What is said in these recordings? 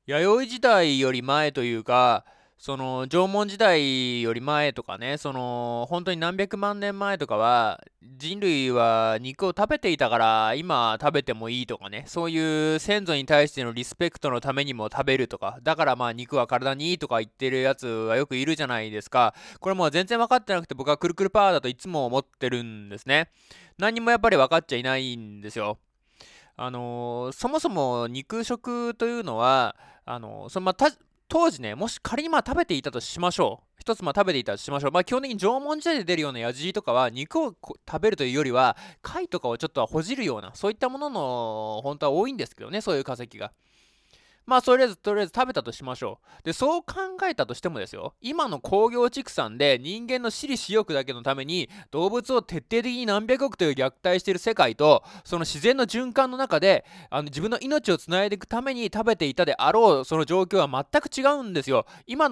弥生時代より前というか、縄文時代より前とかね、本当に何百万年前とかは、人類は肉を食べていたから、今食べてもいいとかね、そういう先祖に対してのリスペクトのためにも食べるとか、だからまあ肉は体にいいとか言ってるやつはよくいるじゃないですか。これもう全然分かってなくて、僕はくるくるパーだといつも思ってるんですね。何にもやっぱり分かっちゃいないんですよ。そもそも肉食というのは、当時ね、もし仮にまあ食べていたとしましょう。一つまあ食べていたとしましょう。まあ基本的に縄文時代で出るようなヤジとかは、肉を食べるというよりは、貝とかをちょっとほじるような、そういったものの、本当は多いんですけどね、そういう化石が。まあ、とりあえず食べたとしましょう。で、そう考えたとしてもですよ、今の工業畜産で人間の私利私欲だけのために動物を徹底的に何百億という虐待している世界と、その自然の循環の中で、自分の命をつないでいくために食べていたであろう、その状況は全く違うんですよ。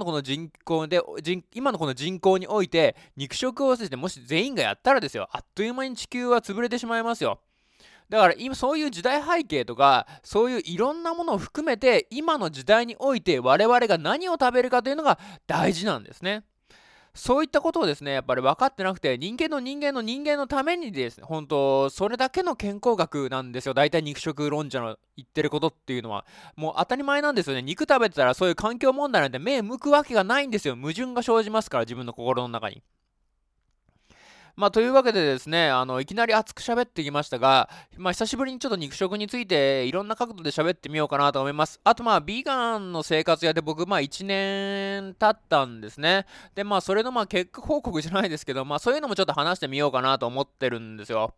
今のこの人口において、肉食をですね、もし全員がやったらですよ、あっという間に地球は潰れてしまいますよ。だから今そういう時代背景とかそういういろんなものを含めて今の時代において我々が何を食べるかというのが大事なんですね。そういったことをですねやっぱり分かってなくて人間のためにですね本当それだけの健康学なんですよ。大体肉食論者の言ってることっていうのはもう当たり前なんですよね。肉食べてたらそういう環境問題なんて目向くわけがないんですよ。矛盾が生じますから自分の心の中に。まあ、というわけでですね、いきなり熱く喋ってきましたが、まあ、久しぶりにちょっと肉食についていろんな角度で喋ってみようかなと思います。あと、まあ、ビーガンの生活やで僕、まあ、1年経ったんですね。で、まあ、それの、まあ、結果報告じゃないですけど、まあ、そういうのもちょっと話してみようかなと思ってるんですよ。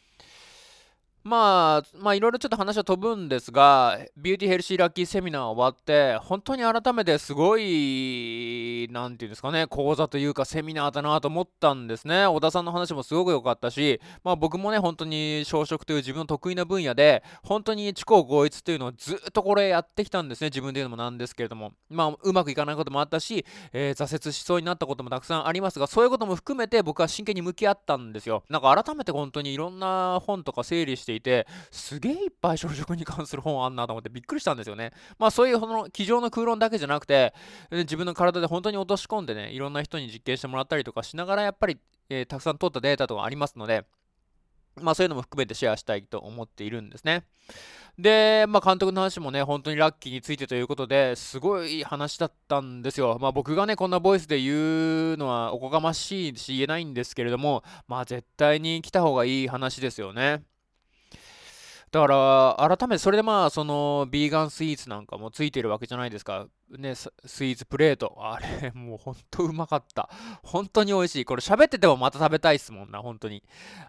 まあ、いろいろちょっと話は飛ぶんですが、ビューティーヘルシーラッキーセミナー終わって、本当に改めてすごい、なんていうんですかね、講座というかセミナーだなと思ったんですね。小田さんの話もすごく良かったし、まあ僕もね、本当に小食という自分の得意な分野で、本当に知行合一というのをずっとこれやってきたんですね。自分で言うのもなんですけれども。まあ、うまくいかないこともあったし、挫折しそうになったこともたくさんありますが、そういうことも含めて僕は真剣に向き合ったんですよ。なんか改めて本当にいろんな本とか整理していて、すげえいっぱい小食に関する本あんなと思ってびっくり机したんですよね。まあそういうこの机上の空論だけじゃなくて、自分の体で本当に落とし込んでね、いろんな人に実験してもらったりとかしながらやっぱり、たくさん取ったデータとかありますので、まあそういうのも含めてシェアしたいと思っているんですね。で、まあ監督の話もね、本当にラッキーについてということで、すごい話だったんですよ。まあ僕がね、こんなボイスで言うのはおこがましいし言えないんですけれども、まあ絶対に来た方がいい話ですよね。だから、改めて、それでまあ、ビーガンスイーツなんかもついてるわけじゃないですか。ね、スイーツプレート。あれ、もうほんとうまかった。本当に美味しい。これ喋っててもまた食べたいっすもんな、本当に。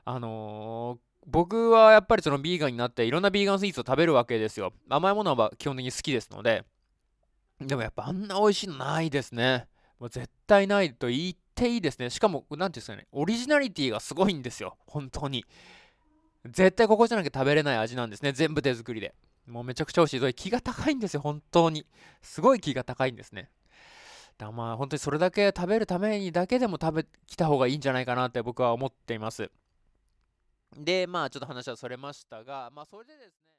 僕はやっぱりそのビーガンになっていろんなビーガンスイーツを食べるわけですよ。甘いものは基本的に好きですので。でもやっぱあんな美味しいのないですね。もう絶対ないと言っていいですね。しかも、なんていうんですかね、オリジナリティがすごいんですよ。本当に。絶対ここじゃなきゃ食べれない味なんですね。全部手作りで。もうめちゃくちゃ美味しい。それ気が高いんですよ、本当に。すごい気が高いんですね。だからまあ本当にそれだけ食べるためにだけでも食べきた方がいいんじゃないかなって僕は思っています。で、まあちょっと話はそれましたが、まあそれでですね、